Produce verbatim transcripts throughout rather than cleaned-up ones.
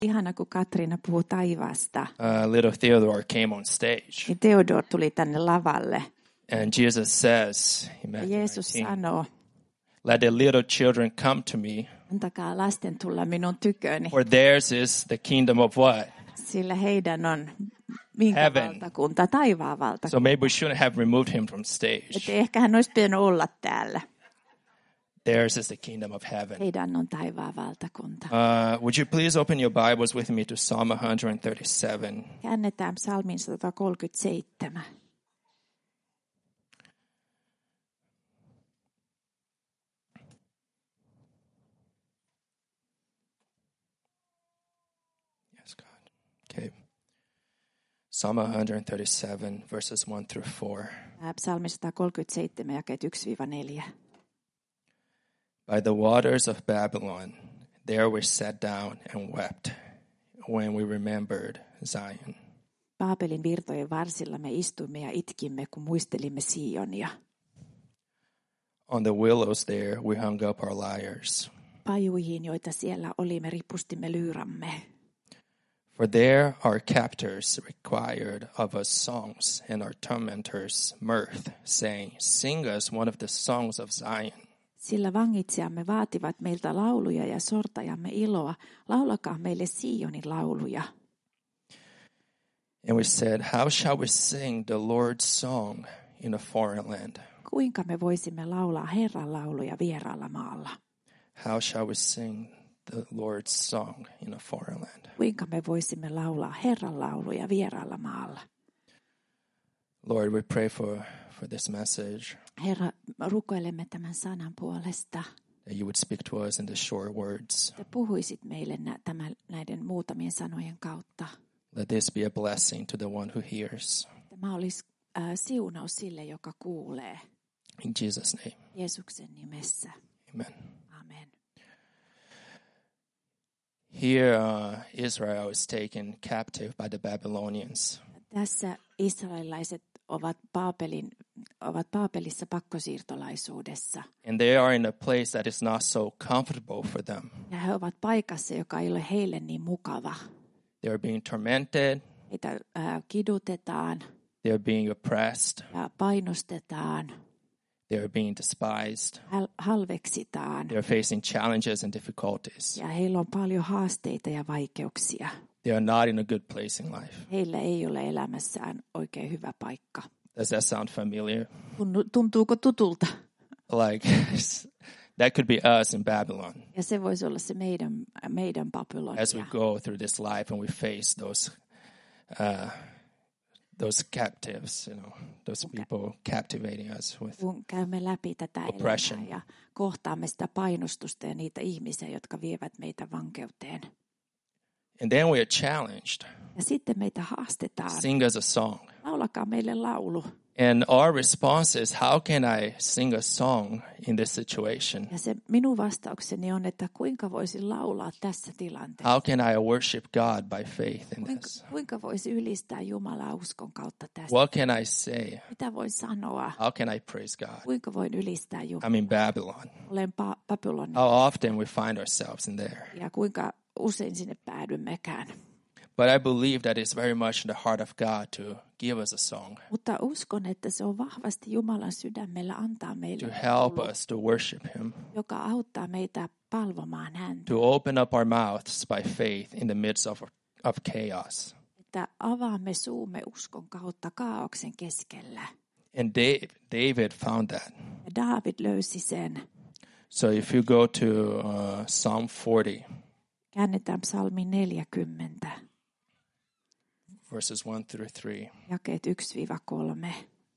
Ihana, kun Katriina puhuu taivaasta. uh, little Theodore came on stage. Niin Theodor tuli tänne lavalle. And Jesus says, in Ja Matthew Jeesus nineteen, sanoo, let the little children come to me, antakaa lasten tulla minun tyköni, for theirs is the kingdom of what? sillä heidän on minkä Heaven. valtakunta, taivaan valtakunta. So maybe we shouldn't have removed him from stage. Että ehkä hän olisi pitänyt olla täällä. Theirs is the kingdom of heaven. Heidän on taivaan valtakunta. Uh, would you please open your Bibles with me to Psalm one thirty-seven? Käännetään psalmin sata kolmekymmentäseitsemän. Yes, God. Okay. Psalm one thirty-seven, verses one through four. Psalmi sata kolmekymmentäseitsemän, jakeet yksi neljä. By the waters of Babylon, there we sat down and wept when we remembered Zion. Baabelin virtojen varsilla me istuimme ja itkimme, kun muistelimme Sionia. On the willows there we hung up our lyres. Pajuihin, joita siellä oli, me ripustimme lyyramme. For there our captors required of us songs, and our tormentors mirth, saying, sing us one of the songs of Zion. Sillä vangitsijamme vaativat meiltä lauluja ja sortajamme iloa. Laulakaa meille Sionin lauluja. And we said, how shall we sing the Lord's song in a foreign land? Kuinka me voisimme laulaa Herran lauluja vieraalla maalla? How shall we sing the Lord's song in a foreign land? Kuinka me voisimme laulaa Herran lauluja vieraalla maalla? Lord, we pray for, for this message, Herra, rukoilemme tämän sanan puolesta. that you would speak to us in the short words. Että puhuisit meille nä- tämän, näiden muutamien sanojen kautta. Let this be a blessing to the one who hears. Tämä olisi äh, siunaus sille, joka kuulee. In Jesus' name, Jeesuksen nimessä. amen. Amen. Here, uh, Israel is taken captive by the Babylonians. Tässä israelilaiset ovat Baabelin, ovat Baabelissa pakkosiirtolaisuudessa. And they are in a place that is not so comfortable for them. Ja he ovat paikassa, joka ei ole heille niin mukava. They are being tormented. Heitä äh, kidutetaan They are being oppressed. ja painostetaan, They are being despised. hal- halveksitaan. They are facing challenges and difficulties. Ja heillä on paljon haasteita ja vaikeuksia. They are not in a good place in life. Heillä ei ole elämässään oikein hyvä paikka. Does that sound familiar? Tunnu- Tuntuuko tutulta? Like, that could be us in Babylon Ja se voisi olla se meidän, meidän as we Babylonia. go through this life and we face those uh, those captives, you know, those people captivating us with. Kun käymme läpi tätä Oppression. elämää ja kohtaamme sitä painostusta ja niitä ihmisiä, jotka vievät meitä vankeuteen. And then we are challenged. Ja sitten meitä haastetaan. Sing us a song. Laulakaa meille laulu. And our response is, how can I sing a song in this situation? Ja se minun vastaukseni on, että kuinka voisin laulaa tässä tilanteessa. How can I worship God by faith in Kuinka, this? kuinka voisi ylistää Jumalaa uskon kautta tässä? What can I say? Mitä voin sanoa? How can I praise God? Kuinka voin ylistää Jumalaa? I'm in Babylon. Olen pa- Babylonissa. How often we find ourselves in there. Ja kuinka usein sinne päädymmekään. But I believe that it's very much in the heart of God to give us a song, Mutta uskon, että se on vahvasti Jumalan sydämellä antaa meille to help laulu, us to worship Him, joka auttaa meitä palvomaan häntä. to open up our mouths by faith in the midst of, of chaos. Että avaamme suumme uskon kautta kaaoksen keskellä. And David, David found that. Ja Daavid löysi sen. So if you go to uh, Psalm forty, Käännetään psalmi neljäkymmentä, verses one through three. jakeet yksi kolme.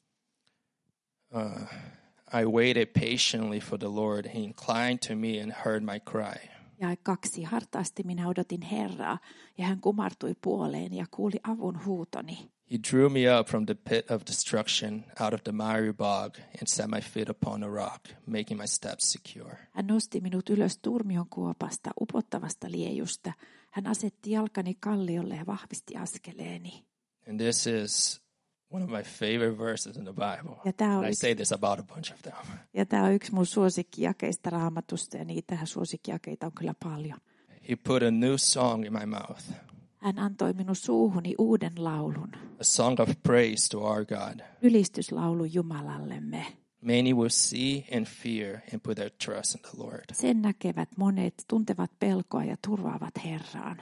Uh, I waited patiently for the Lord. He inclined to me and heard my cry. Ja kaksi. Hartaasti minä odotin Herraa, ja hän kumartui puoleen ja kuuli avun huutoni. He drew me up from the pit of destruction, out of the miry bog, and set my feet upon a rock, making my steps secure. Hän nosti minut ylös turmion kuopasta, upottavasta liejusta. Hän asetti jalkani kalliolle ja vahvisti askeleeni. And this is one of my favorite verses in the Bible. Ja tämä on And I yksi, say this about a bunch of them. ja tämä on yksi mun suosikkijakeista Raamatusta, ja niitä suosikkijakeita on kyllä paljon. He put a new song in my mouth, Hän antoi minun suuhuni uuden laulun, a song of praise to our God. ylistyslaulu Jumalallemme. Many will see and fear and put their trust in the Lord. Sen näkevät monet, tuntevat pelkoa ja turvaavat Herraan.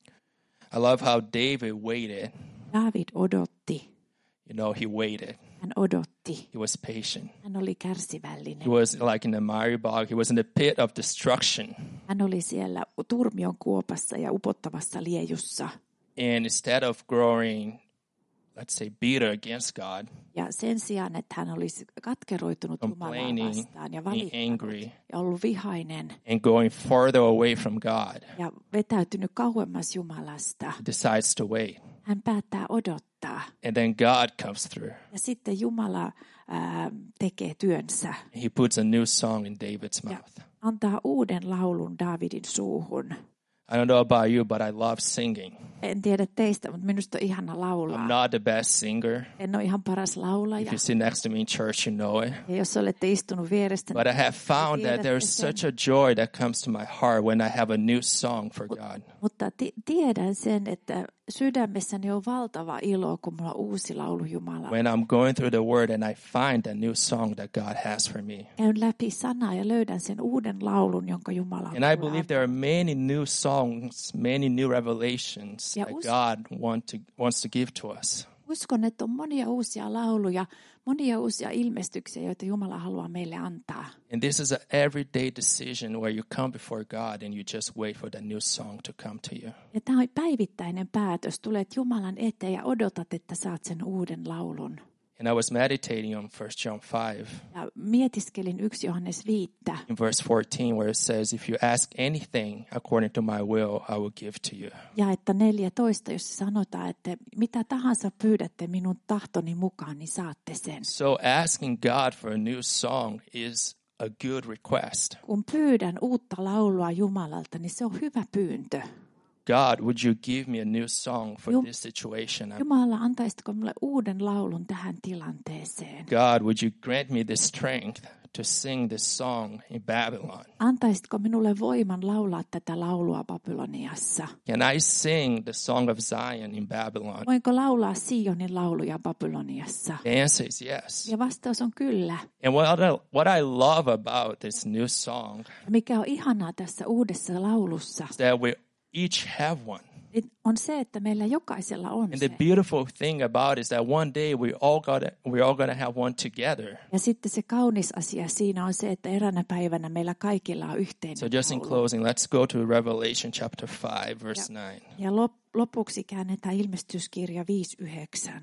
I love how David waited. David odotti. You know, he waited. Hän odotti. He was patient. Hän oli kärsivällinen. He was like in the miry bog. He was in the pit of destruction. Hän oli siellä turmion kuopassa ja upottavassa liejussa. And instead of growing, let's say, bitter against God, Ja sen sijaan, että hän olisi katkeroitunut Jumalaa complaining, vastaan ja being valittanut angry, ja ollut vihainen and going farther away from God, ja vetäytynyt kauemmas Jumalasta, he decides to wait. hän päättää odottaa. And then God comes through. Ja sitten Jumala ää, tekee työnsä He puts a new song in David's ja mouth. antaa uuden laulun Davidin suuhun. I don't know about you, but I love singing. En tiedä teistä, mutta minusta on ihana laulaa. I'm not the best singer. En ole ihan paras laulaja. If you sit next to me in church, you know it. Ja jos olette istunut vierestä, But I have found that tiedätte there's sen. such a joy that comes to my heart when I have a new song for God. Mutta ti- tiedän sen, että sydämessäni on valtava ilo, kun mulla on uusi laulu Jumala. When I'm going through the word and I find that new song that God has for me. Käyn läpi sanaa ja löydän sen uuden laulun, jonka Jumala on And I mulle believe there are many new songs, many new revelations Ja that us- God want to, wants to give to us. Uskon, että on monia uusia lauluja, monia uusia ilmestyksiä, joita Jumala haluaa meille antaa. And this is an everyday decision where you come before God and you just wait for the new song to come to you. Ja tämä on päivittäinen päätös. Tulet Jumalan eteen ja odotat, että saat sen uuden laulun. And I was meditating on First John five Ja mietiskelin yksi Johannes viittä. in verse fourteen where it says, if you ask anything according to my will, I will give to you. Ja että neljätoista, jos sanotaan, että mitä tahansa pyydätte minun tahtoni mukaan, niin saatte sen. So asking God for a new song is a good request. Kun pyydän uutta laulua Jumalalta, niin se on hyvä pyyntö. God, would you give me a new song for Jum- this situation? I'm- Jumala, antaisitko minulle uuden laulun tähän tilanteeseen? God, would you grant me the strength to sing this song in Babylon? Antaisitko minulle voiman laulaa tätä laulua Babyloniassa? Can I sing the song of Zion in Babylon? Voinko laulaa Sionin lauluja Babyloniassa? The answer is yes. Ja vastaus on kyllä. And what I, what I love about this new song Ja mikä on ihanaa tässä uudessa laulussa, is that we each have one. niin on se, että meillä jokaisella on And se. the beautiful thing about it is that one day we all got we're all going to have one together. Ja sitten se kaunis asia siinä on se, että eräänä päivänä meillä kaikilla on yhteinen So just in laulu. closing, let's go to Revelation chapter five, verse nine. Ja lop- lopuksi käännetään ilmestyskirja viisi yhdeksän.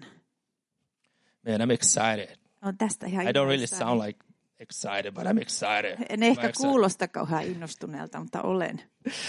Man, I'm excited. On tästä ihan I don't really innoissani. sound like excited, but I'm excited. En ehkä I'm excited. kuulosta kauhean innostuneelta, mutta olen.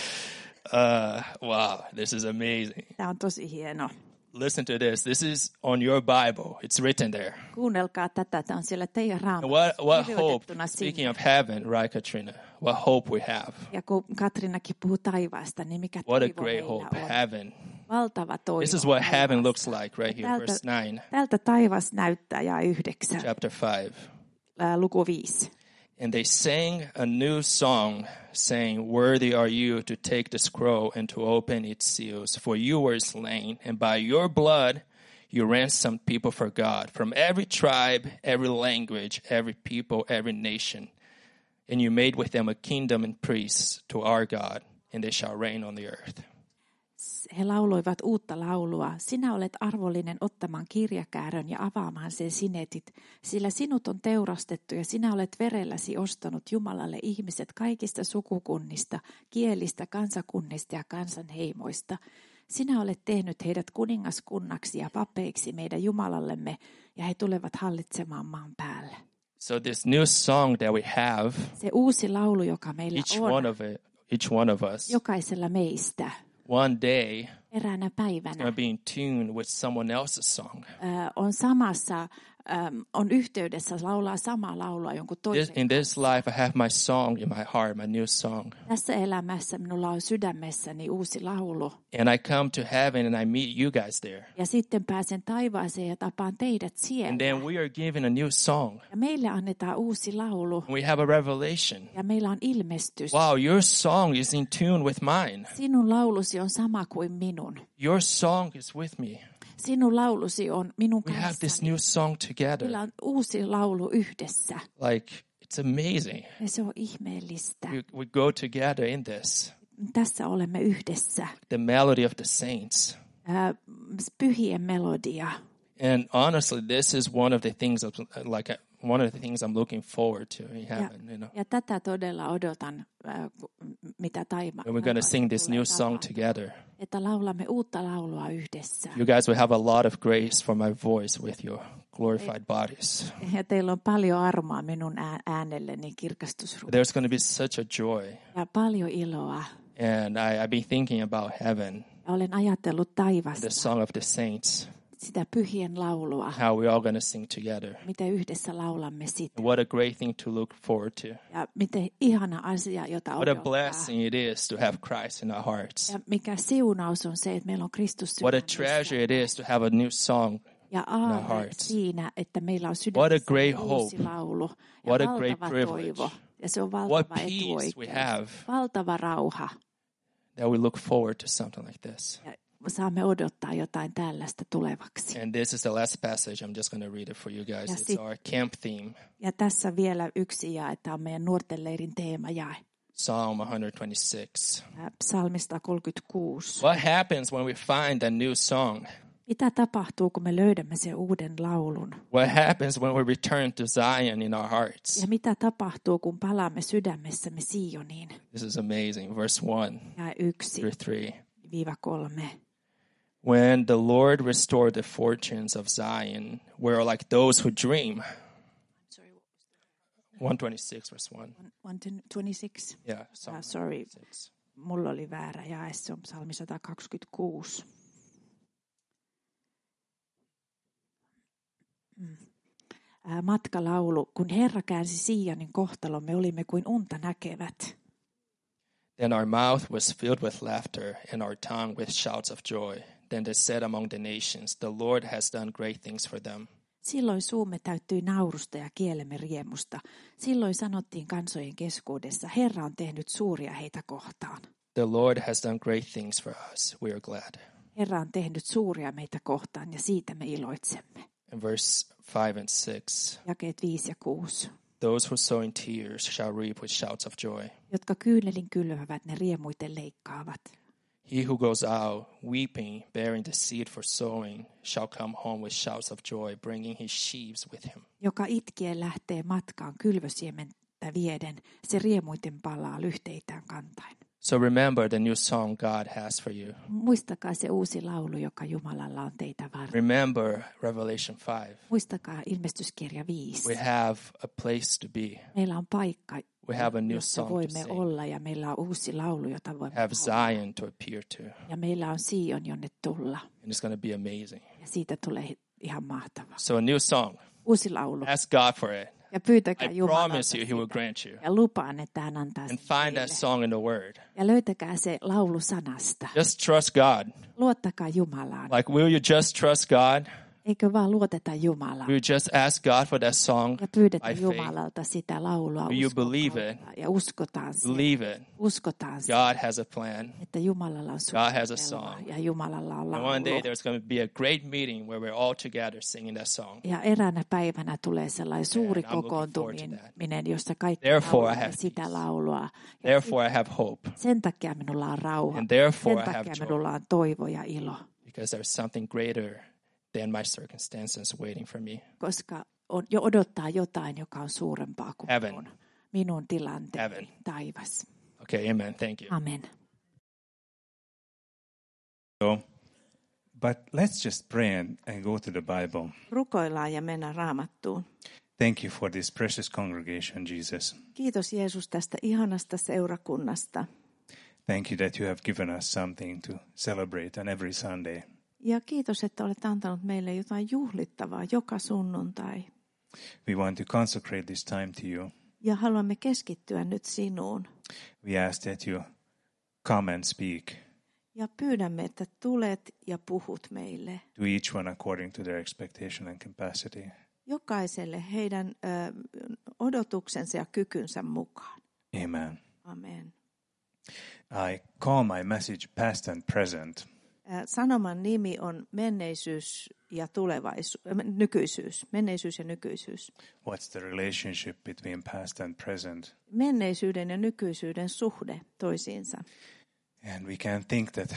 Uh, wow, this is amazing. Tämä on tosi hieno. Listen to this. This is on your Bible. It's written there. Kuunnelkaa tätä, tämä on siellä teidän And raamatussa what what hope? kirjoitettuna Speaking sinne. of heaven, right, Katrina? What hope we have? Ja kun Katrinakin puhuu taivaasta, niin mikä What a toivo great meillä hope! on. Heaven. Valtava toivo. This is what heaven taivaasta. looks like right here, Tältä, verse nine, tältä taivas näyttää ja yhdeksän, chapter five. ää, luku viisi. And they sang a new song, saying, "Worthy are you to take the scroll and to open its seals, for you were slain, and by your blood you ransomed people for God from every tribe, every language, every people, every nation. And you made with them a kingdom and priests to our God, and they shall reign on the earth." He lauloivat uutta laulua. Sinä olet arvollinen ottamaan kirjakäärön ja avaamaan sen sinetit, sillä sinut on teurastettu ja sinä olet verelläsi ostanut Jumalalle ihmiset kaikista sukukunnista, kielistä, kansakunnista ja kansanheimoista. Sinä olet tehnyt heidät kuningaskunnaksi ja papeiksi meidän Jumalallemme, ja he tulevat hallitsemaan maan päällä. So this new song that we have, Se uusi laulu, joka meillä each on, one of it, each one of us, jokaisella meistä, one day eräänä going päivänä to be in tune with someone else's song. ö, on samassa äm, on yhteydessä, laulaa samaa laulua jonkun This, toisen. in this life, I have my song in my heart, my new song. Tässä elämässä minulla on sydämessäni uusi laulu. And I come to heaven and I meet you guys there. Ja sitten pääsen taivaaseen ja tapaan teidät siellä. And then we are given a new song. Ja meille annetaan uusi laulu. We have a revelation. Ja meillä on ilmestys. Wow, your song is in tune with mine. Sinun laulusi on sama kuin minun. Your song is with me. Sinun laulusi on minun We have this kanssani. new song Meillä together. on uusi laulu yhdessä. Like, it's amazing. Ja se on ihmeellistä. We, we go together in this. Tässä olemme yhdessä. The melody of the saints. Ää, pyhien melodia. And honestly, this is one of the things, of, like, one of the things I'm looking forward to in Ja, heaven, you know. ja tätä todella odotan, ää, ku- mitä taima. And we're going to sing this new song together. Että laulamme uutta laulua yhdessä. You guys will have a lot of grace for my voice with your glorified bodies. Ja teillä on paljon armoa minun ää- äänelleni kirkastusruumiin. There's going to be such a joy. Ja paljon iloa. And I, I've been thinking about heaven, Ja olen ajatellut the taivasta, song of the saints, sitä pyhien laulua, how we're all going to sing together. mitä yhdessä laulamme sitä. What a great thing to look forward to. Ja miten ihana asia, jota What a odottaa. blessing it is to have Christ in our hearts. Ja mikä siunaus on se, että meillä on Kristus What a sydämessä. treasure it is to have a new song. Ja our aave hearts. siinä, että meillä on What a sydämessä great uusi hope. laulu. Ja What a valtava great privilege. toivo. Ja se on What valtava peace we etuoikeus. have Valtava rauha. that we look forward to something like this. Ja saamme odottaa jotain tällaista tulevaksi. And this is the last passage. I'm just going to read it for you guys. Ja It's sit- our camp theme, Ja tässä vielä yksi jae, tämä on meidän nuorten leirin teemajae. Psalm one twenty-six. Ää, Psalmi sata kolmekymmentäkuusi. What happens when we find a new song? Mitä tapahtuu, kun me löydämme sen uuden laulun? What happens when we return to Zion in our hearts? Ja mitä tapahtuu, kun palaamme sydämessämme Sioniin? This is amazing. Verse one Ja yksi through three. viiva kolme. When the Lord restored the fortunes of Zion, we're like those who dream. one twenty-six, verse one. one twenty-six. Yeah, Psalm Ah, sorry. one twenty-six. Mulla oli väärä jae, se on psalmi sata kaksikymmentäkuusi. Mm. Ää, Matkalaulu, kun Herra käänsi Sionin kohtalon, me olimme kuin unta näkevät. Then our mouth was filled with laughter and our tongue with shouts of joy. Then they said among the nations, the Lord has done great things for them. Silloin suumme täyttyi naurusta ja kielemme riemusta. Silloin sanottiin kansojen keskuudessa, Herra on tehnyt suuria heitä kohtaan. The Lord has done great things for us. We are glad. Herra on tehnyt suuria meitä kohtaan ja siitä me iloitsemme. In verse five and six, Jakeet viisi ja kuusi. those who sow in tears shall reap with shouts of joy. Jotka kyynelin kylvävät, ne riemuiten leikkaavat. He who goes out weeping, bearing the seed for sowing, shall come home with shouts of joy, bringing his sheaves with him. Joka itkien lähtee matkaan kylvösiementä vieden, se riemuiten palaa lyhteitään kantain. So remember the new song God has for you. Muistakaa se uusi laulu, joka Jumalalla on teitä varten. Remember Revelation five. Muistakaa ilmestyskirja viisi. We have a place to be. Meillä on paikka, We have a new jossa song to voimme sing. olla, ja meillä on uusi laulu, jota voimme Have laulaa. Zion to appear to. Ja meillä on Sion, jonne tulla. And it's going to be amazing. Ja siitä tulee ihan mahtavaa. So a new song. Uusi laulu. Ask God for it. Ja pyytäkää I Jumalalta promise you he will sitä. grant you. Ja lupaan, että hän antaa And sen find teille. that song in the Word. Ja löytäkää se laulu sanasta. Just trust God. Luottakaa Jumalaan. Like, will you just trust God? Eikö vaan luoteta Jumalaan? Will you just ask God for that song Ja pyydetä by faith? Jumalalta sitä laulua Will you uskon believe it? kautta. Ja uskotaan siihen. Believe it. Uskotaan siihen, God has a plan. että Jumalalla on God has a suunnitelma song. ja Jumalalla on And one day laulu. there's going to be a great meeting where we're all together singing that song. Ja eräänä päivänä tulee sellainen suuri I'm looking forward to kokoontuminen, jossa kaikki Therefore I laulamme have sitä peace. laulua. Ja Therefore I have hope. sen takia minulla on rauha. And therefore Sen I have takia joy. minulla on toivo ja ilo. Because there's something greater than my circumstances waiting for me. Koska on, jo odottaa jotain, joka on suurempaa kuin Heaven. minun, minun tilanteeni, Heaven. taivas. Okay, amen. Thank you. Amen. So, but let's just pray and, and go to the Bible. Rukoillaan ja mennään Raamattuun. Thank you for this precious congregation, Jesus. Kiitos Jeesus tästä ihanasta seurakunnasta. Thank you that you have given us something to celebrate on every Sunday. Ja kiitos, että olet antanut meille jotain juhlittavaa joka sunnuntai. We want to consecrate this time to you. Ja haluamme keskittyä nyt sinuun. We ask that you come and speak Ja pyydämme, että tulet ja puhut meille. to each one according to their expectation and capacity. Jokaiselle heidän ö, odotuksensa ja kykynsä mukaan. Amen. Amen. I call my message past and present. Sanoman nimi on menneisyys ja tulevaisuus, nykyisyys. Menneisyys ja nykyisyys. What's the relationship between past and present? Menneisyyden ja nykyisyyden suhde toisiinsa. And we can think that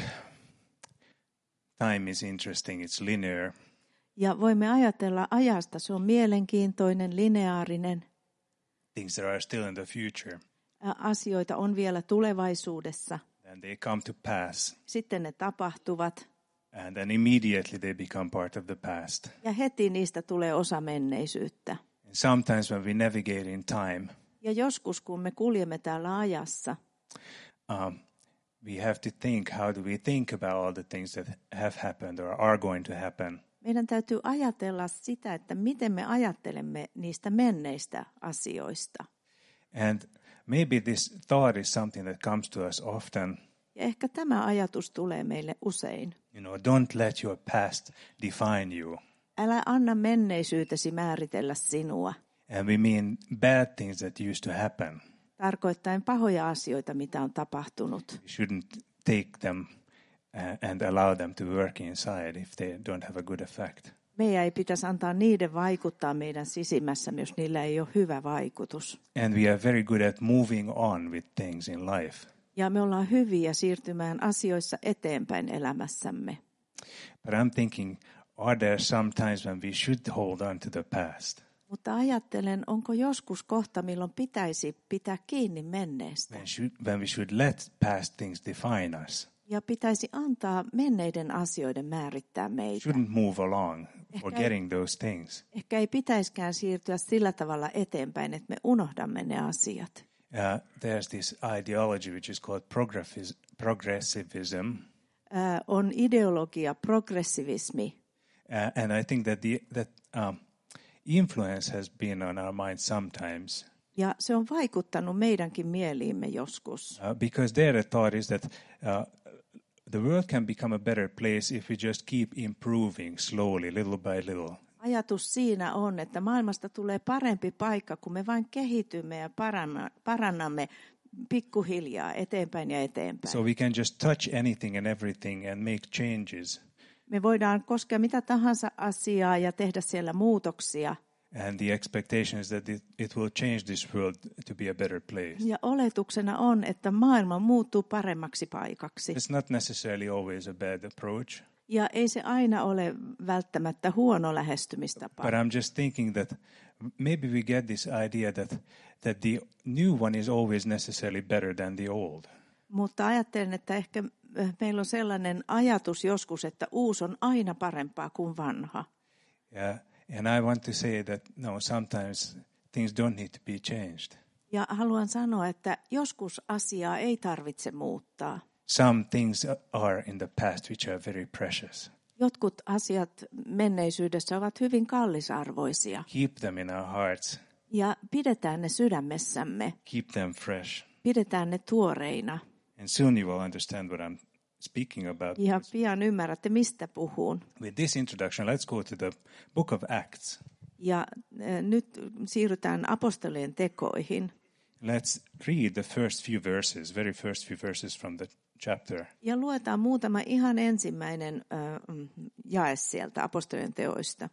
time is interesting, it's linear. Ja voimme ajatella ajasta, se on mielenkiintoinen, lineaarinen. Things that are still in the future. Asioita on vielä tulevaisuudessa. And they come to pass. Sitten ne tapahtuvat. And then immediately they become part of the past. Ja heti niistä tulee osa menneisyyttä. And sometimes when we navigate in time, ja joskus kun me kuljemme täällä ajassa, um, we have to think, how do we think about all the things that have happened or are going to happen? Meidän täytyy ajatella sitä, että miten me ajattelemme niistä menneistä asioista. And maybe this thought is something that comes to us often. Ja ehkä tämä ajatus tulee meille usein. You know, don't let your past define you. Älä anna menneisyytesi määritellä sinua. And we mean bad things that used to happen. Tarkoittaen pahoja asioita, mitä on tapahtunut. We shouldn't take them uh, and allow them to work inside if they don't have a good effect. Meidän ei pitäisi antaa niiden vaikuttaa meidän sisimmässämme, jos niillä ei ole hyvä vaikutus. And we are very good at moving on with things in life. Ja me ollaan hyviä siirtymään asioissa eteenpäin elämässämme. But I'm thinking, are there some times when we should hold on to the past? Mutta ajattelen, onko joskus kohta, milloin pitäisi pitää kiinni menneestä? When, should, when we should let past things define us? Ja pitäisi antaa menneiden asioiden määrittää meitä. Shouldn't move along Ehkä forgetting those things. Ehkä ei pitäisikään siirtyä sillä tavalla eteenpäin, että me unohdamme ne asiat. Uh, there's this ideology which is called progressis- progressivism. Uh, on ideologia, progressivismi. Uh, and I think that the that um, influence has been on our minds sometimes. Ja se on vaikuttanut meidänkin mieliimme joskus. Uh, because there the thought is that uh, the world can become a better place if we just keep improving slowly, little by little. Ajatus siinä on, että maailmasta tulee parempi paikka, kun me vain kehitymme ja parannamme pikkuhiljaa eteenpäin ja eteenpäin. So we can just touch anything and everything and make changes. Me voidaan koskea mitä tahansa asiaa ja tehdä siellä muutoksia. And the expectation is that it, it will change this world to be a better place. Ja oletuksena on, että maailma muuttuu paremmaksi paikaksi. It's not necessarily always a bad approach. Ja ei se aina ole välttämättä huono lähestymistapa. But I'm just thinking that maybe we get this idea that that the new one is always necessarily better than the old. Mutta ajattelen, että ehkä meillä on sellainen ajatus joskus, että uusi on aina parempaa kuin vanha. Yeah, and I want to say that no, sometimes things don't need to be changed. Ja haluan sanoa, että joskus asiaa ei tarvitse muuttaa. Some things are in the past which are very precious. Jotkut asiat menneisyydessä ovat hyvin kallisarvoisia. Keep them in our hearts. Ja pidetään ne sydämessämme. Keep them fresh. Pidetään ne tuoreina. And soon you will understand what I'm speaking about. Ja pian ymmärrätte, mistä puhun. With this introduction, let's go to the book of Acts. Ja äh, nyt siirrytään apostolien tekoihin. Let's read the first few verses, very first few verses from the chapter. Ja luetaan muutama ihan ensimmäinen äh, jae sieltä apostolien teoista.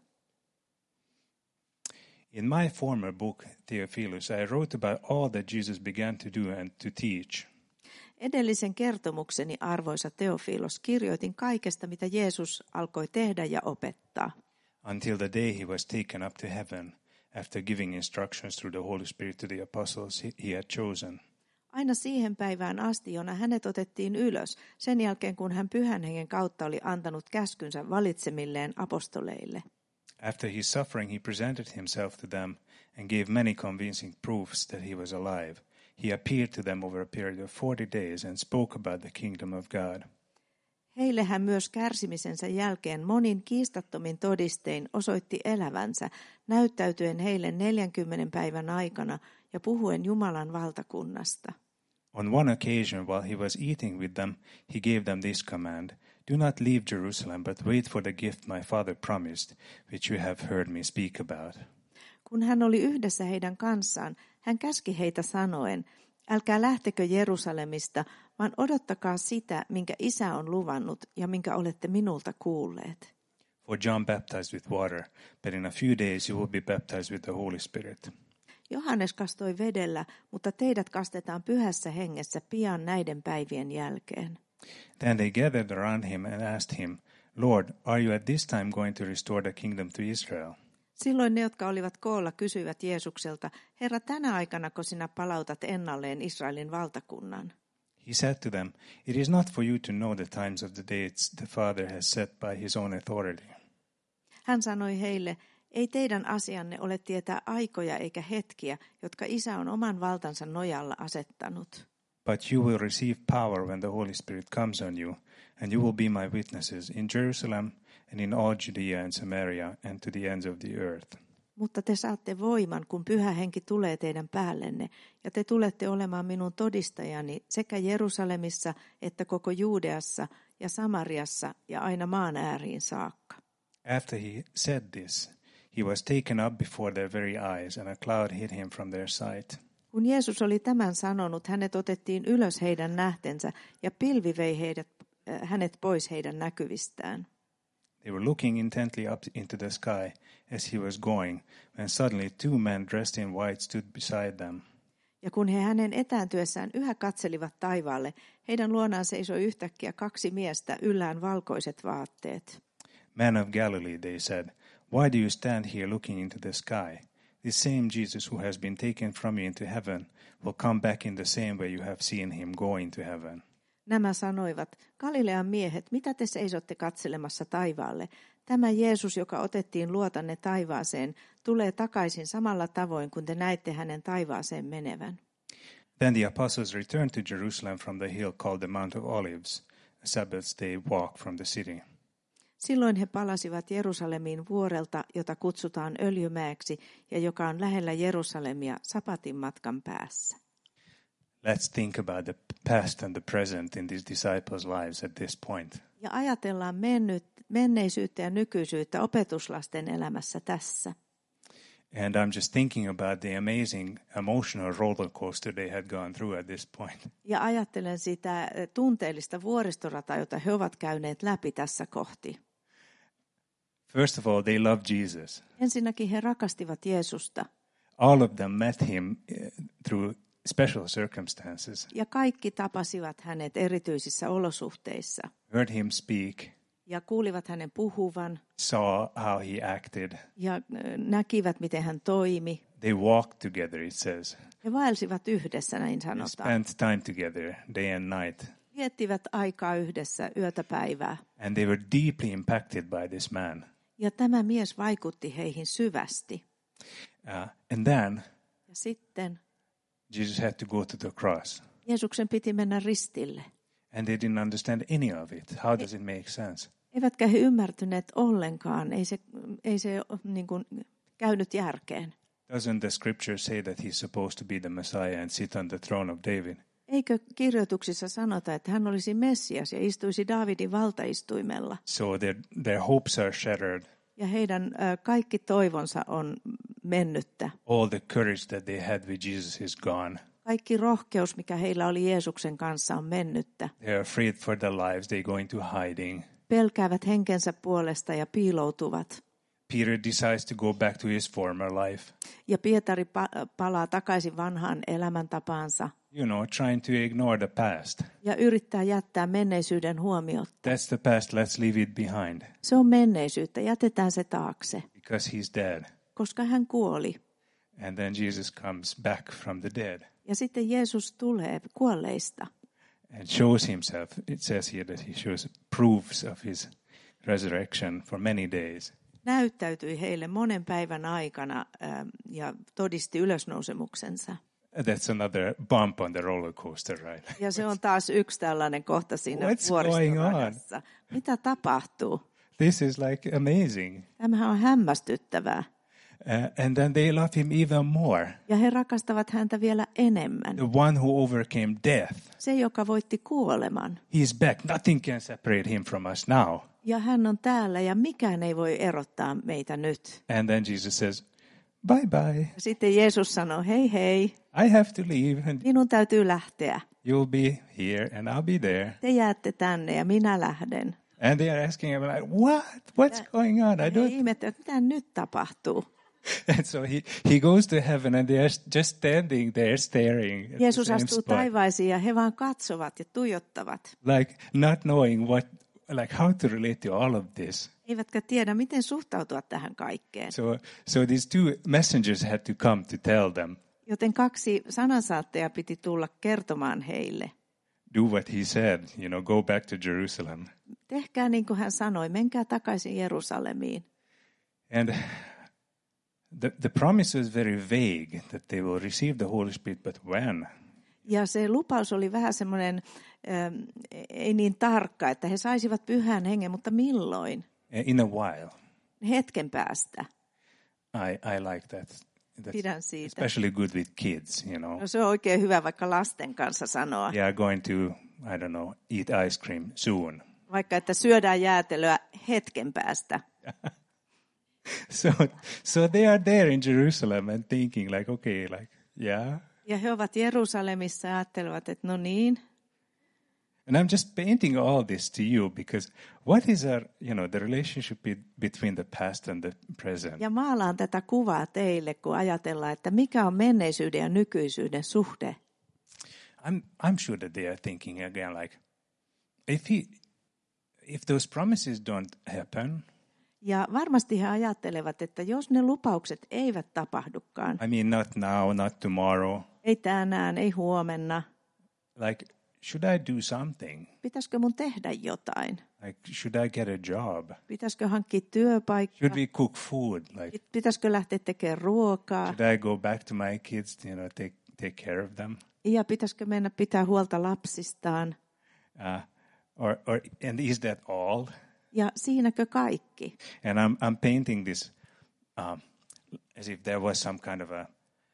In my former book, Theophilus, I wrote about all that Jesus began to do and to teach. Edellisen kertomukseni, arvoisa Teofilos, kirjoitin kaikesta, mitä Jeesus alkoi tehdä ja opettaa. Until the day he was taken up to heaven, after giving instructions through the Holy Spirit to the apostles he had chosen. Aina siihen päivään asti, jona hänet otettiin ylös, sen jälkeen kun hän Pyhän Hengen kautta oli antanut käskynsä valitsemilleen apostoleille. After his suffering he presented himself to them and gave many convincing proofs that he was alive. He appeared to them over a period of forty days and spoke about the kingdom of God. Heille hän myös kärsimisensä jälkeen monin kiistattomin todistein osoitti elävänsä, näyttäytyen heille neljänkymmenen päivän aikana ja puhuen Jumalan valtakunnasta. On one occasion, while he was eating with them, he gave them this command: "Do not leave Jerusalem, but wait for the gift my Father promised, which you have heard me speak about." Kun hän oli yhdessä heidän kanssaan, hän käski heitä sanoen: älkää lähtekö Jerusalemista, vaan odottakaa sitä, minkä Isä on luvannut ja minkä olette minulta kuulleet. For John baptized with water, but in a few days you will be baptized with the Holy Spirit. Johannes kastoi vedellä, mutta teidät kastetaan pyhässä hengessä pian näiden päivien jälkeen. Then they gathered around him and asked him, "Lord, are you at this time going to restore the kingdom to Israel?" Silloin ne, jotka olivat koolla, kysyivät Jeesukselta: Herra, tänä aikanako sinä palautat ennalleen Israelin valtakunnan? He said to them, "It is not for you to know the times of the dates the Father has set by his own authority." Hän sanoi heille: ei teidän asianne ole tietää aikoja eikä hetkiä, jotka Isä on oman valtansa nojalla asettanut. But you will receive power when the Holy Spirit comes on you, and you will be my witnesses in Jerusalem and in all Judea and Samaria and to the ends of the earth. Mutta te saatte voiman, kun Pyhä Henki tulee teidän päällenne, ja te tulette olemaan minun todistajani sekä Jerusalemissa että koko Juudeassa ja Samariassa ja aina maan ääriin saakka. After he said this, he was taken up before their very eyes, and a cloud hid him from their sight. Kun Jeesus oli tämän sanonut, hänet otettiin ylös heidän nähtensä, ja pilvi vei heidät, äh, hänet pois heidän näkyvistään. They were looking intently up into the sky as he was going, when suddenly two men dressed in white stood beside them. Ja kun he hänen etääntyessään yhä katselivat taivaalle, heidän luonaan seisoi yhtäkkiä kaksi miestä, yllään valkoiset vaatteet. "Man of Galilee," they said, "why do you stand here looking into the sky? This same Jesus who has been taken from you into heaven will come back in the same way you have seen him go into heaven." Nämä sanoivat: Galilean miehet, mitä te seisotte katselemassa taivaalle? Tämä Jeesus, joka otettiin luotanne taivaaseen, tulee takaisin samalla tavoin, kun te näitte hänen taivaaseen menevän. Then the apostles returned to Jerusalem from the hill called the Mount of Olives, a Sabbath day walk from the city. Silloin he palasivat Jerusalemiin vuorelta, jota kutsutaan Öljymäeksi ja joka on lähellä Jerusalemia sapatin matkan päässä. Let's think about the past and the present in these disciples' lives at this point. Ja ajatellaan mennyt, menneisyyttä ja nykyisyyttä opetuslasten elämässä tässä. And I'm just thinking about the amazing emotional roller coaster they had gone through at this point. Ja ajattelen sitä tunteellista vuoristorataa, jota he ovat käyneet läpi tässä kohti. First of all, they loved Jesus. Ensinnäkin he rakastivat Jeesusta. All of them met him through special circumstances. Ja kaikki tapasivat hänet erityisissä olosuhteissa. Heard him speak. Ja kuulivat hänen puhuvan. Saw how he acted. Ja näkivät, miten hän toimi. They walked together, it says. He vaelsivat yhdessä, näin They sanotaan. spent time together, day and night. Viettivät aikaa yhdessä yötä päivää. And they were deeply impacted by this man. Ja tämä mies vaikutti heihin syvästi. Uh, and then Ja sitten Jesus had to go to the cross. Jeesuksen piti mennä ristille. And they didn't understand any of it. How does it make sense? Eivätkä he ymmärtyneet ollenkaan. Ei se, ei se niin kuin käynyt järkeen. Doesn't the scripture say that he's supposed to be the Messiah and sit on the throne of David? Eikö kirjoituksissa sanota, että hän olisi Messias ja istuisi Daavidin valtaistuimella? So their, their hopes are shattered. Ja heidän ö, kaikki toivonsa on mennyttä. All the courage that they had with Jesus is gone. Kaikki rohkeus, mikä heillä oli Jeesuksen kanssa, on mennyttä. They're afraid for their lives. They go into hiding. Pelkäävät henkensä puolesta ja piiloutuvat. Peter decides to go back to his former life. Ja Pietari pa- palaa takaisin vanhaan elämäntapaansa. You know, trying to ignore the past. Ja yrittää jättää menneisyyden huomiotta. That's the past. Let's leave it behind. Se on menneisyyttä. Jätetään se taakse. Because he's dead. Koska hän kuoli. And then Jesus comes back from the dead. Ja sitten Jeesus tulee kuolleista. And shows himself. It says here that he shows proofs of his resurrection for many days. Näyttäytyi heille monen päivän aikana äh, ja todisti ylösnousemuksensa. That's another bump on the roller coaster, right? Ja se on taas yksi tällainen kohta siinä What's going on? vuoristoradassa. Mitä tapahtuu? This is like amazing. Tämähän on hämmästyttävää. Uh, and then they love him even more. Ja he rakastavat häntä vielä enemmän. The one who overcame death. Se, joka voitti kuoleman. He's back. Nothing can separate him from us now. Ja hän on täällä ja mikään ei voi erottaa meitä nyt. And then Jesus says, bye bye. Sitten Jeesus sanoo, hei hei, I have to leave and minun täytyy lähteä. you'll be here and I'll be there. Te jäätte tänne ja minä lähden. And they are asking him, like, what? What's going on? I He don't. ihmettelevät, mitä nyt tapahtuu. And so he, he goes to heaven and they are just standing there staring at Jeesus the same astuu spot. taivaisiin ja he vaan katsovat ja tuijottavat. Like not knowing what, like how to relate to all of this. Eivätkä tiedä, miten suhtautua tähän kaikkeen. So, so these two messengers had to come to tell them, Joten kaksi sanansaattajaa piti tulla kertomaan heille. do what he said, you know, go back to Jerusalem. Tehkää niin kuin hän sanoi, menkää takaisin Jerusalemiin. And the, the promise was very vague that they will receive the Holy Spirit, but when? Ja se lupaus oli vähän semmoinen, ähm, ei niin tarkka, että he saisivat pyhän hengen, mutta milloin? In a while. Hetken päästä. I, I like that. That's Pidän siitä. especially good with kids, you know. No, se on oikein hyvä vaikka lasten kanssa sanoa. They are going to, I don't know, eat ice cream soon. Vaikka että syödään jäätelöä hetken päästä. So, so they are there in Jerusalem and thinking like, okay, like, yeah. Ja he ovat Jerusalemissa ja ajattelevat, että no niin. And I'm just painting all this to you because what is our, you know, the relationship be- between the past and the present? Ja maalaan tätä kuvaa teille, kun ajatellaan, että mikä on menneisyyden ja nykyisyyden suhde. I'm, I'm sure that they are thinking again like, if he, if those promises don't happen, Ja varmasti he ajattelevat, että jos ne lupaukset eivät tapahdukaan, I mean, not now, not tomorrow, ei tänään, ei huomenna, like, should I do something? pitäisikö mun tehdä jotain? Like, should I get a job? Pitäisikö hankkia työpaikka? Should we cook food? Like, Pitäisikö lähteä tekemään ruokaa? should I go back to my kids, you know, take take care of them? Ja pitäisikö mennä pitää huolta lapsistaan? Uh, or, or, and is that all? Ja siinäkö kaikki? And I'm, I'm painting this um, as if there was some kind of a,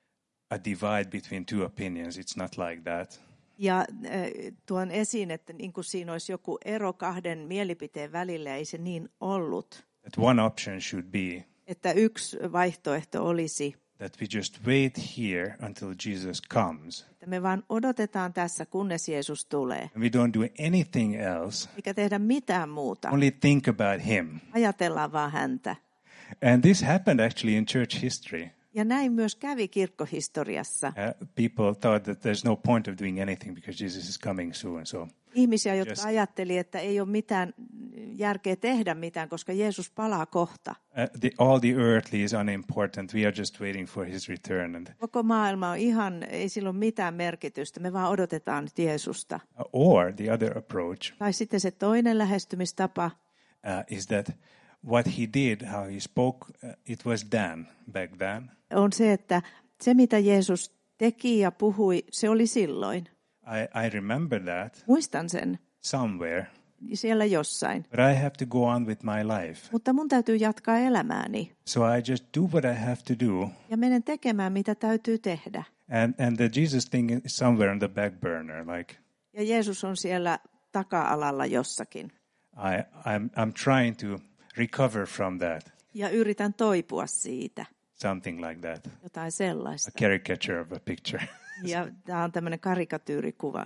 a divide between two opinions. It's not like that. Ja äh, tuon esiin, että niin kuin siinä olisi joku ero kahden mielipiteen välillä, ei se niin ollut. That one option should be Että yksi vaihtoehto olisi, that we just wait here until Jesus comes. että me vaan odotetaan tässä, kunnes Jeesus tulee. And we don't do anything else, Eikä tehdä mitään muuta. only think about him. Ajatellaan vaan häntä. And this happened actually in church history. Ja näin myös kävi kirkkohistoriassa. Uh, people thought that there's no point of doing anything because Jesus is coming soon. So, Ihmisiä, jotka Just- ajatteli, että ei ole mitään järkeä tehdä mitään, koska Jeesus palaa kohta. uh, the, all the earthly is unimportant. We are just waiting for his return. And, Koko maailma on ihan, ei sillä ole mitään merkitystä. Me vaan odotetaan nyt Jeesusta. uh, or the other approach Tai sitten se toinen lähestymistapa uh, is that what he did, how he spoke, uh, it was done back then. on se, että se mitä Jeesus teki ja puhui, se oli silloin. I, I remember that Muistan sen somewhere, siellä jossain. but I have to go on with my life. Mutta mun täytyy jatkaa elämääni So I just do what I have to do. ja menen tekemään, mitä täytyy tehdä. And, and the Jesus thing is somewhere on the back burner. Like, Ja Jeesus on siellä taka-alalla jossakin. I, I'm, I'm trying to recover from that, Ja yritän toipua siitä, something like that. jotain A sellaista. caricature of a picture. Ja tämä on tämmöinen karikatyyrikuva.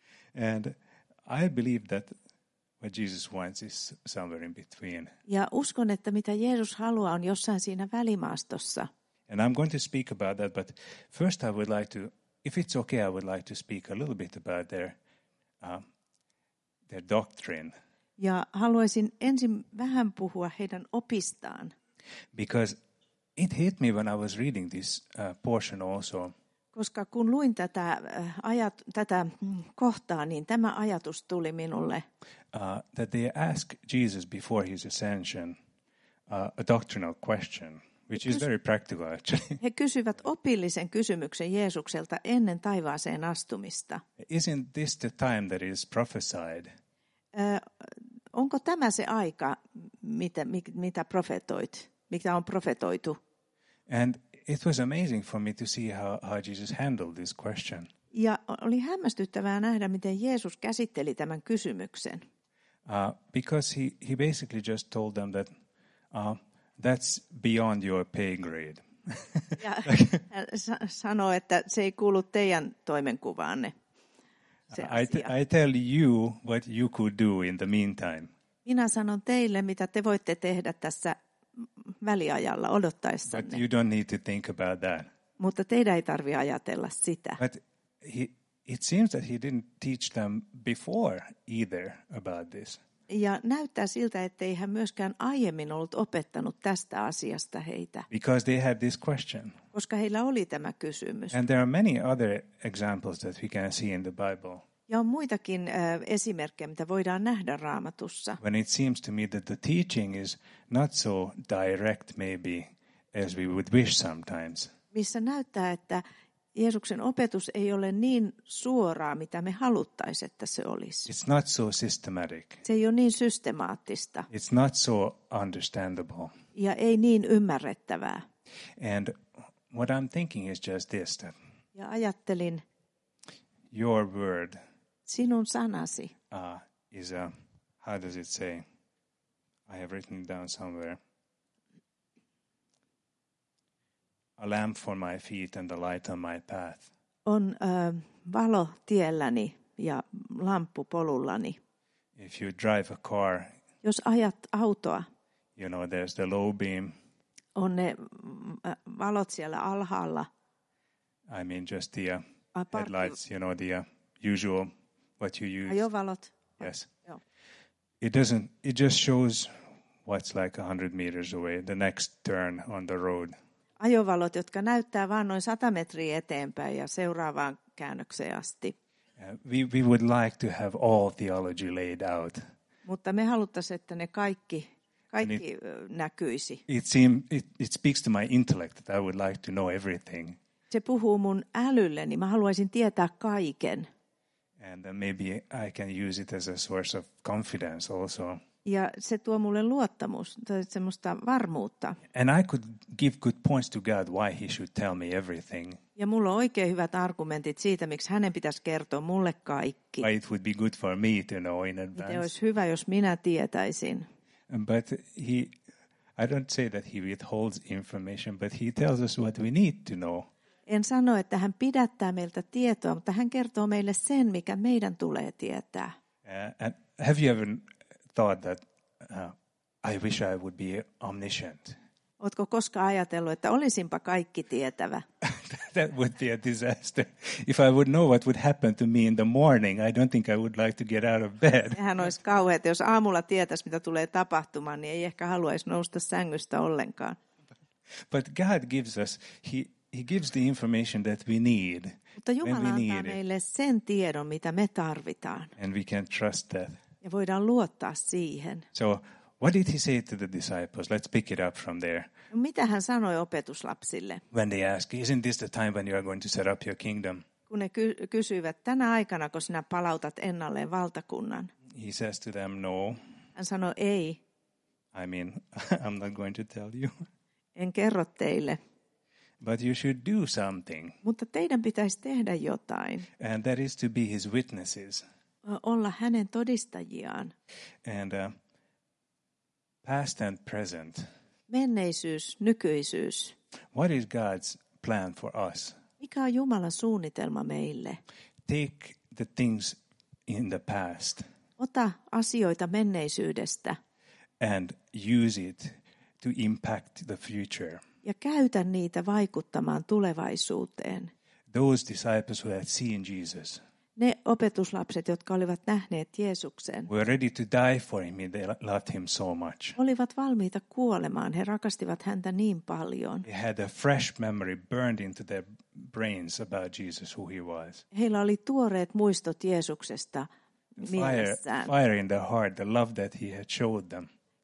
And I believe that what Jesus wants is somewhere in between. Ja uskon, että mitä Jeesus haluaa on jossain siinä välimaastossa. And I'm going to speak about that, but first I would like to, if it's okay, I would like to speak a little bit about their, uh, their doctrine. Ja haluaisin ensin vähän puhua heidän opistaan, Because it hit me when I was reading this uh, portion also. koska kun luin tätä, äh, ajat, tätä mm, kohtaa, niin tämä ajatus tuli minulle, Uh, that they asked Jesus before his ascension uh, a doctrinal question, which is very practical actually. He kysyvät opillisen kysymyksen Jeesukselta ennen taivaaseen astumista. Isn't this the time that is prophesied? Ö, onko tämä se aika, mitä, mitä profetoit, mitä on profetoitu? And it was amazing for me to see how, how Jesus handled this question. Ja oli hämmästyttävää nähdä, miten Jeesus käsitteli tämän kysymyksen. Uh, because he, he basically just told them that uh, that's beyond your pay grade. Ja hän sanoi, että se ei kuulu teidän toimenkuvaanne. Se I, t- I tell you what you could do in the meantime. Minä sanon teille, mitä te voitte tehdä tässä väliajalla But odottaessanne. you don't need to think about that. Mutta teidän ei tarvitse ajatella sitä. But he, it seems that he didn't teach them before either about this. Ja näyttää siltä, ettei hän myöskään aiemmin ollut opettanut tästä asiasta heitä, Because they had this question. koska heillä oli tämä kysymys. And there are many other examples that we can see in the Bible. Ja on muitakin äh, esimerkkejä, mitä voidaan nähdä Raamatussa. When it seems to me that the teaching is not so direct maybe as we would wish sometimes. Missä näyttää, että Jeesuksen opetus ei ole niin suoraa, mitä me haluttaisiin, että se olisi. It's not so systematic. Se ei ole niin systemaattista It's not so understandable. ja ei niin ymmärrettävää. And what I'm thinking is just this, that Ja ajattelin, your word sinun sanasi uh, is a, how does it say? I have written it down somewhere. A lamp for my feet and a light on my path. on ö, valo tielläni ja lamppu polullani. If you drive a car, Jos ajat autoa, you know, there's the low beam. on ne mm, ä, valot siellä alhaalla. I mean, just the uh, Ai, parkki- headlights, you know, the uh, usual, what you use. Ajovalot. Yes. Joo. It doesn't, it just shows what's like a hundred meters away, the next turn on the road. Ajovalot, jotka näyttää vain noin sata metriä eteenpäin ja seuraavaan käännökseen asti. Uh, we, we would like to have all theology laid out. Mutta me haluttaisiin, että ne kaikki, kaikki ö, näkyisi. It, seem, it, it speaks to my intellect that I would like to know everything. Se puhuu mun älylleni. Mä haluaisin tietää kaiken. And uh, maybe I can use it as a source of confidence also. Ja se tuo mulle luottamusta, tai semmoista varmuutta. And I could give good points to God why he should tell me everything. Ja mulla on oikein hyvät argumentit siitä, miksi hänen pitäisi kertoa mulle kaikki. Why it would be good for me to know in Miten advance. olisi hyvä, jos minä tietäisin. But he, I don't say that he withholds information, but he tells us what we need to know. En sano, että hän pidättää meiltä tietoa, mutta hän kertoo meille sen, mikä meidän tulee tietää. Uh, and have you ever thought that uh, I wish I would be omniscient? Ootko koskaan ajatellut, että olisinpa kaikki tietävä? That would be a disaster. If I would know what would happen to me in the morning, I don't think I would like to get out of bed. Sehän olisi kauheaa, jos aamulla tietäisi, mitä tulee tapahtumaan, niin ei ehkä haluaisi nousta sängystä ollenkaan. But God gives us, he, he gives the information that we need. Mutta when Jumala we antaa need it. meille sen tiedon, mitä me tarvitaan. And we can trust that. Ja voidaan luottaa siihen. So what did he say to the disciples? Let's pick it up from there. No, mitä hän sanoi opetuslapsille, When they ask, isn't this the time when you are going to set up your kingdom? kun ne ky- kysyivät, tänä aikana, kun sinä palautat ennalleen valtakunnan? He says to them, no. Hän sanoi, ei, I mean, I'm not going to tell you. en kerro teille, But you should do something. mutta teidän pitäisi tehdä jotain, And that is to be his witnesses. olla hänen todistajiaan. And uh, past and present. Menneisyys, nykyisyys. What is God's plan for us? Mikä on Jumalan suunnitelma meille? Take the things in the past Ota asioita menneisyydestä and use it to impact the future. ja käytä niitä vaikuttamaan tulevaisuuteen. Those disciples who had seen Jesus Ne opetuslapset, jotka olivat nähneet Jeesuksen, were ready to die for him. They loved him so much. olivat valmiita kuolemaan. He rakastivat häntä niin paljon. They had a fresh memory burned into their brains about Jesus, who he was. Heillä oli tuoreet muistot Jeesuksesta Fire, mielessään. fire in their heart, the love that he had showed them.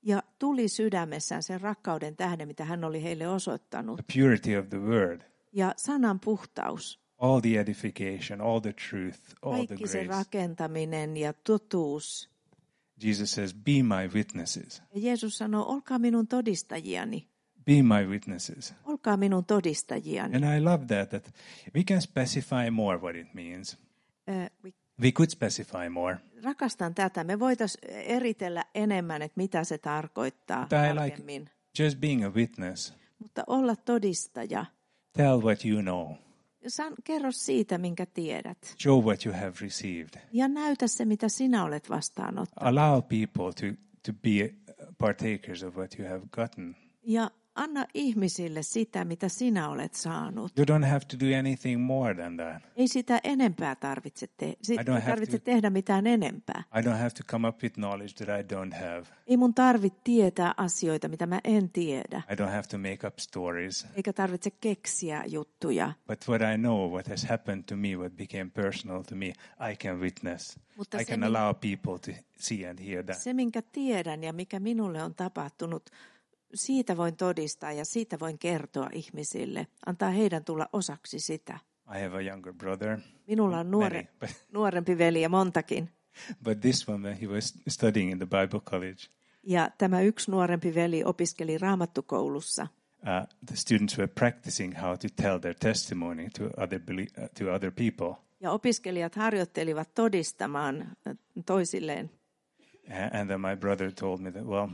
Ja tuli sydämessään sen rakkauden tähden, mitä hän oli heille osoittanut. the purity of the word, Ja sanan puhtaus. all the edification, all the truth, all the Kaikki se grace. rakentaminen ja totuus. Jesus says, be my witnesses. Ja Jeesus sanoo, olkaa minun todistajiani. Be my witnesses. Olkaa minun todistajiani. And I love that, that we can specify more what it means. Ö, We could specify more. Rakastan tätä. Me voitaisiin eritellä enemmän, että mitä se tarkoittaa But I like tarkemmin. just being a witness. Mutta olla todistaja. Tell what you know. San, kerro siitä, minkä tiedät. Show what you have received. Ja näytä se, mitä sinä olet vastaanottanut. Allow people to, to be partakers of what you have gotten. Ja anna ihmisille sitä, mitä sinä olet saanut. You don't have to do anything more than that. Ei sitä enempää tarvitse, te- I don't ei have tarvitse to- tehdä mitään enempää. I don't have to come up with knowledge that I don't have. Ei mun tarvitse tietää asioita, mitä mä en tiedä. I don't have to make up stories. Eikä tarvitse keksiä juttuja. But what I know, what has happened to me, what became personal to me, I can witness. Mutta I se, can min- allow people to see and hear that. se, minkä tiedän ja mikä minulle on tapahtunut, siitä voin todistaa ja siitä voin kertoa ihmisille. Antaa heidän tulla osaksi sitä. I have a younger brother. Minulla on nuore, Many, but, nuorempi veli ja montakin. but this one, when he was studying in the Bible college, Ja tämä yksi nuorempi veli opiskeli raamattukoulussa. uh, the students were practicing how to tell their testimony to other belie- uh, to other people. Ja opiskelijat harjoittelivat todistamaan toisilleen. A- And then my brother told me that, well,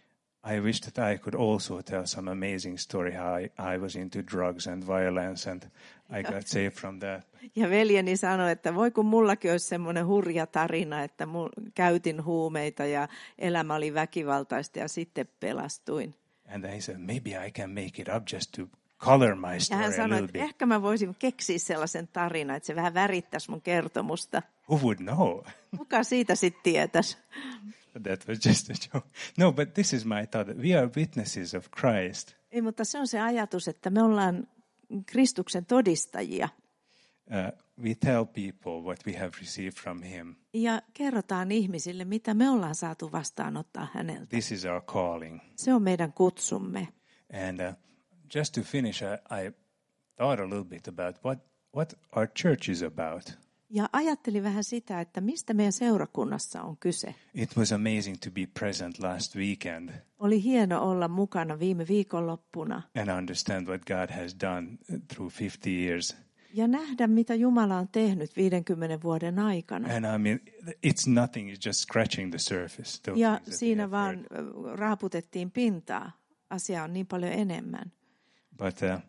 I wish that I could also tell some amazing story how I, I was into drugs and violence and I got saved from that. Ja veljeni sanoi, että voi kun mullakin olisi semmoinen hurja tarina, että mul, käytin huumeita ja elämä oli väkivaltaista ja sitten pelastuin. And then he said, maybe I can make it up just to color my Ja story hän a sanoi, little että bit. ehkä mä voisin keksiä sellaisen tarinan, että se vähän värittäisi mun kertomusta. Who would know? Kuka siitä sitten tietäisi? That was just a joke. No, but this is my thought. We are witnesses of Christ. Ei, mutta se on se ajatus, että me ollaan Kristuksen todistajia. Uh, we tell people what we have received from him. Ja kerrotaan ihmisille, mitä me ollaan saatu vastaanottaa häneltä. This is our calling. Se on meidän kutsumme. And uh, just to finish, I, I thought a little bit about what, what our church is about. Ja ajattelin vähän sitä, että mistä meidän seurakunnassa on kyse. It was amazing to be present last weekend Oli hieno olla mukana viime viikonloppuna and understand what God has done through fifty years. ja nähdä, mitä Jumala on tehnyt viidenkymmenen vuoden aikana. And I mean, it's nothing, it's just scratching the surface. the Ja things that we siinä have vaan heard. ö, raaputettiin pintaa. Asia on niin paljon enemmän. But uh,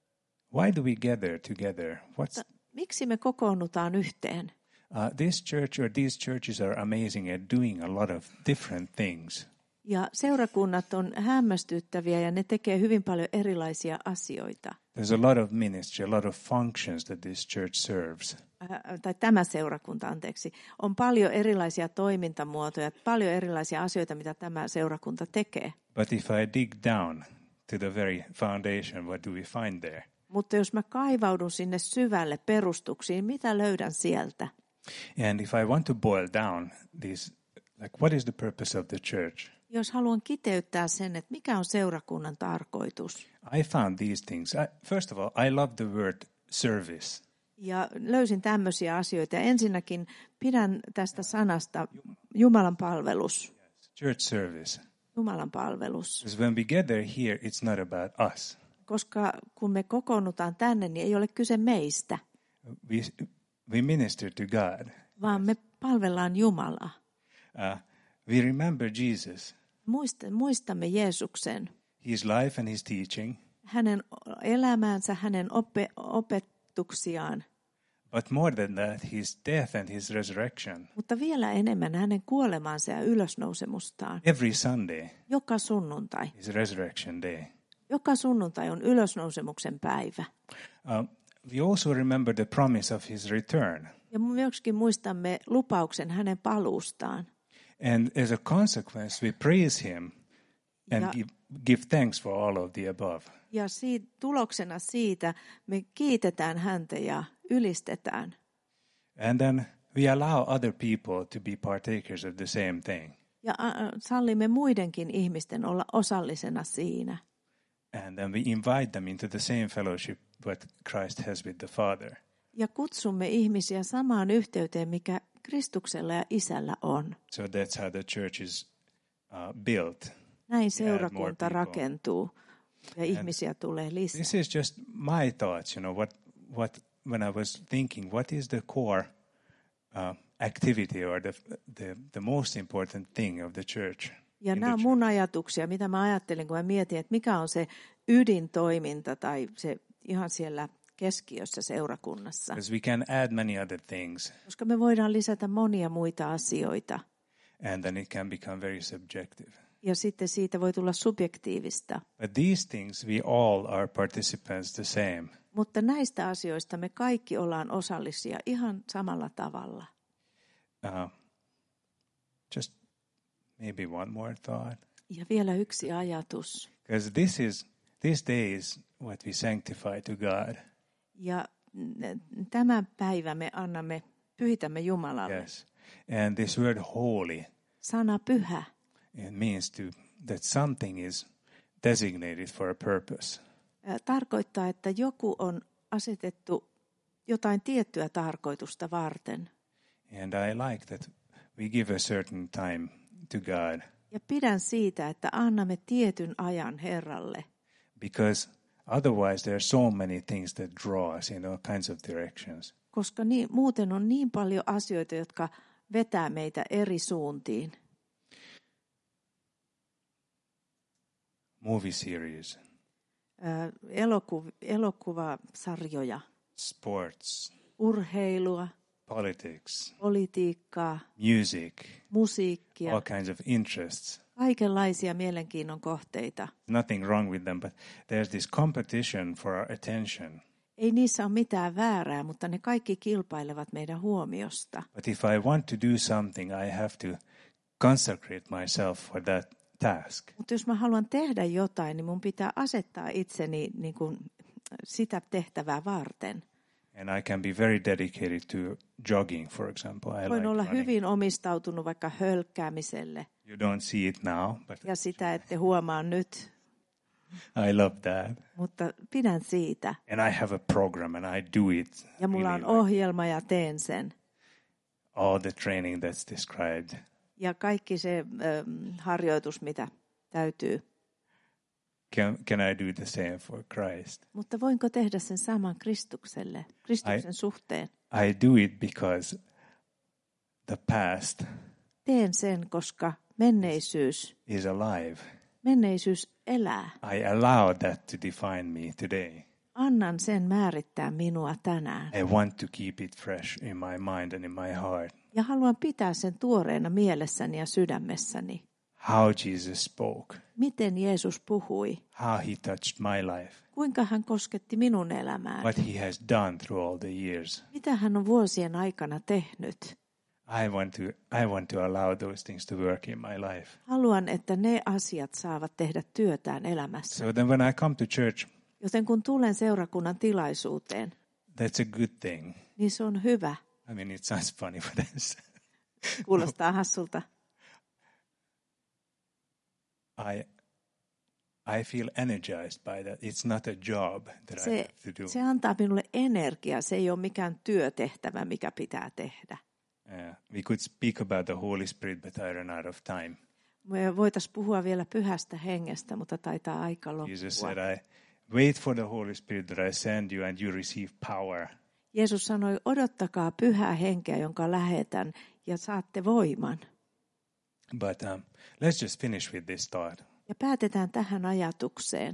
why do we gather together? What's Miksi me kokoonnutaan yhteen? uh, this church or these churches are amazing at doing a lot of different things. Ja seurakunnat on hämmästyttäviä ja ne tekee hyvin paljon erilaisia asioita. There's a lot of ministry, a lot of functions that this church serves. Ää, tai tämä seurakunta, anteeksi. On paljon erilaisia toimintamuotoja, paljon erilaisia asioita, mitä tämä seurakunta tekee. But if I dig down to the very foundation, what do we find there? Mutta jos mä kaivaudun sinne syvälle perustuksiin, mitä löydän sieltä? And if I want to boil down this, like what is the purpose of the church? Jos haluan kiteyttää sen, että mikä on seurakunnan tarkoitus. I found these things. I, first of all, I love the word service. Ja löysin tämmöisiä asioita. Ja ensinnäkin pidän tästä sanasta Jumalan palvelus. Church service. Jumalan palvelus. Because when we gather here, it's not about us. Koska kun me kokoonnutaan tänne, niin ei ole kyse meistä, We, we minister to God. vaan me palvellaan Jumalaa. Uh, we remember Jesus, Muista, muistamme Jeesuksen, his life and his teaching, hänen elämäänsä, hänen ope, opetuksiaan, but more than that, his death and his resurrection. mutta vielä enemmän hänen kuolemaansa ja ylösnousemustaan. Every Sunday Joka sunnuntai. is resurrection day. Joka sunnuntai on ylösnousemuksen päivä. Uh, we also remember the promise of his return. Ja myöskin muistamme lupauksen hänen paluustaan. And as a consequence, we praise him and Ja- give, give thanks for all of the above. Ja siitä, tuloksena siitä me kiitetään häntä ja ylistetään. And then we allow other people to be partakers of the same thing. Ja uh, sallimme muidenkin ihmisten olla osallisena siinä. And then we invite them into the same fellowship what Christ has with the Father. Ja kutsumme ihmisiä samaan yhteyteen, mikä Kristuksella ja Isällä on. So that's how the church is uh, built. Näin seurakunta rakentuu ja ihmisiä tulee lisää. This is just my thoughts, you know, what what when I was thinking, what is the core uh, activity or the, the the most important thing of the church? Ja nämä on mun ajatuksia, mitä mä ajattelin, kun mä mietin, että mikä on se ydintoiminta tai se ihan siellä keskiössä seurakunnassa. Because we can add many other things. Koska me voidaan lisätä monia muita asioita. And then it can become very subjective. Ja sitten siitä voi tulla subjektiivista. But these things, we all are participants the same. Mutta näistä asioista me kaikki ollaan osallisia ihan samalla tavalla. Uh, just maybe one more thought. Ja vielä yksi ajatus. Because this is this day is what we sanctify to God. Ja tämä päivä me annamme, pyhitämme Jumalalle. Yes. And this word holy, sana pyhä, it means to that something is designated for a purpose. Tarkoittaa, että joku on asetettu jotain tiettyä tarkoitusta varten. And I like that we give a certain time to God. Ja pidän siitä, että annamme tietyn ajan Herralle. Because otherwise there are so many things that draw us in all kinds of directions. Koska niin, muuten on niin paljon asioita, jotka vetää meitä eri suuntiin. Movie series. Elokuv- elokuvasarjoja. Sports. Urheilua. Politics. Politiikkaa. Music. Musiikkia. All kinds of interests. Kaikenlaisia mielenkiinnon kohteita. Nothing wrong with them, but there's this competition for our attention. Ei niissä ole mitään väärää, mutta ne kaikki kilpailevat meidän huomiosta. But if I want to do something, I have to consecrate myself for that task. Mutta jos mä haluan tehdä jotain, niin mun pitää asettaa itseni niin kuin sitä tehtävää varten. And I can be very dedicated to jogging, for example. I Voin like olla running. hyvin omistautunut vaikka hölkkäämiselle. You don't see it now, but Ja sitä ette huomaa nyt, I love that. mutta pidän siitä. And I have a program and I do it. Ja mulla on really like ohjelma ja teen sen. all the training that's described. Ja kaikki se ähm, harjoitus, mitä täytyy. Can, can I do the same for Christ? Mutta voinko tehdä sen saman Kristukselle, Kristuksen I- suhteen? I do it because the past Teen sen, koska menneisyys, is alive. menneisyys elää. I allow that to define me today. Annan sen määrittää minua tänään. I want to keep it fresh in my mind and in my heart. Ja haluan pitää sen tuoreena mielessäni ja sydämessäni. How Jesus spoke, Miten Jeesus puhui? how he touched my life, Kuinka hän kosketti minun elämääni? what he has done through all the years. Mitä hän on vuosien aikana tehnyt? I want to I want to allow those things to work in my life. Haluan, että ne asiat saavat tehdä työtään elämässä. So then when I come to church, Joten kun tulen seurakunnan tilaisuuteen, that's a good thing. niin se on hyvä. I mean, it sounds funny, but that's, Kuulostaa hassulta. I I feel energized by that. It's not a job that I Se, have to do. se antaa minulle energiaa. Se ei ole mikään työtehtävä, mikä pitää tehdä. Uh, we could speak about the Holy Spirit, but I run out of time. Me voitaisiin puhua vielä pyhästä hengestä, mutta taitaa aika Jesus loppua. said, I wait for the Holy Spirit that I send you and you receive power. Jeesus sanoi, odottakaa pyhää henkeä, jonka lähetän, ja saatte voiman. But um, let's just finish with this thought. Ja päätetään tähän ajatukseen.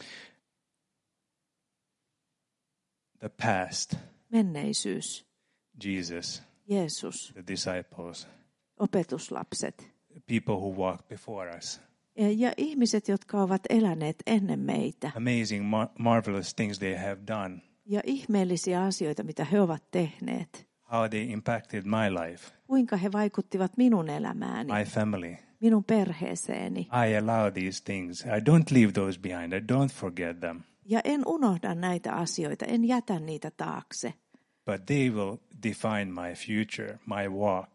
The past, Menneisyys, Jesus, Jeesus, the disciples, opetuslapset people who walked before us. ja ihmiset, jotka ovat eläneet ennen meitä. Amazing, mar- marvelous things they have done. Ja ihmeellisiä asioita, mitä he ovat tehneet. How they impacted my life, Kuinka he vaikuttivat minun elämääni, my family. minun perheeseeni. I allow these things. I don't leave those behind. I don't forget them. Ja en unohda näitä asioita, en jätä niitä taakse. But they will define my future, my walk.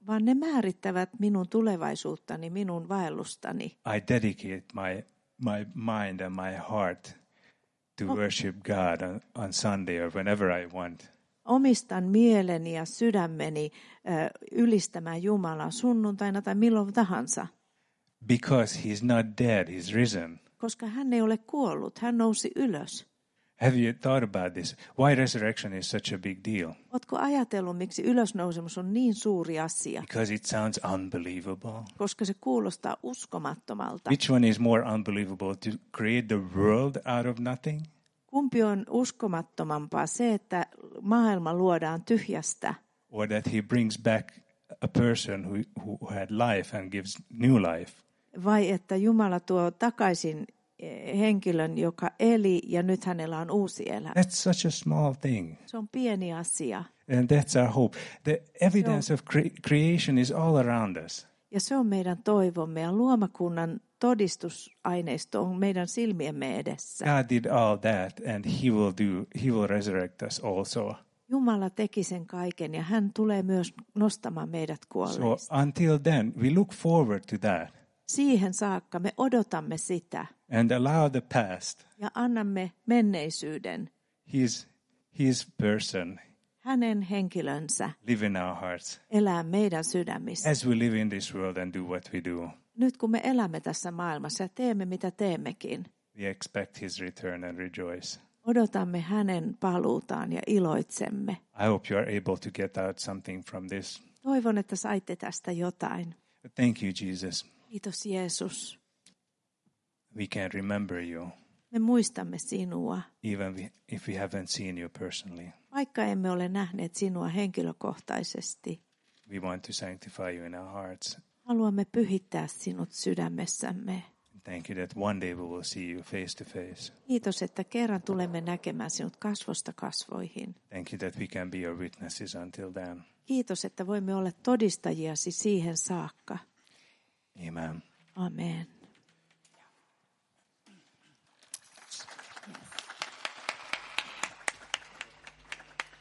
vaan ne määrittävät minun tulevaisuuttani, minun vaellustani. I dedicate my my mind and my heart to Oh. worship God on, on Sunday or whenever I want. Omistan mieleni ja sydämeni ö, ylistämään Jumalaa sunnuntaina tai milloin tahansa, Because he's not dead, he's risen. koska hän ei ole kuollut, hän nousi ylös. Have you thought about this? Why resurrection is such a big deal? Ootko ajatellut, miksi ylösnousemus on niin suuri asia? Because it sounds unbelievable. Koska se kuulostaa uskomattomalta. Which one is more unbelievable, to create the world out of nothing? Kumpi on uskomattomampaa, se, että maailma luodaan tyhjästä, Or that he brings back a person who, who had life and gives new life? vai että Jumala tuo takaisin henkilön, joka eli ja nyt hänellä on uusi elämä? That's such a small thing. Se on pieni asia. And that's our hope. The evidence of cre- creation is all around us. Ja se on meidän toivomme ja luomakunnan todistusaineisto on meidän silmiemme edessä. God did all that and he will do, he will resurrect us also. Jumala teki sen kaiken ja hän tulee myös nostamaan meidät So kuolleista. until then, we look forward to that Siihen saakka me odotamme sitä and allow the past, ja annamme menneisyyden, his, his person, hänen henkilönsä, live in our hearts elää meidän sydämissä. as we live in this world and do what we do. Nyt kun me elämme tässä maailmassa ja teemme mitä teemmekin, We expect his return and rejoice. odotamme hänen paluutaan ja iloitsemme. I hope you are able to get out something from this. Toivon, että saitte tästä jotain. Thank you, Jesus. Kiitos Jeesus. We can remember you, Me muistamme sinua, even we, if we haven't seen you personally. vaikka emme ole nähneet sinua henkilökohtaisesti. We want to sanctify you in our hearts. Haluamme pyhittää sinut sydämessämme. Thank you that one day we will see you face to face. Kiitos, että kerran tulemme näkemään sinut kasvosta kasvoihin. Thank you that we can be your witnesses until then. Kiitos, että voimme olla todistajiasi siihen saakka. Amen. Amen.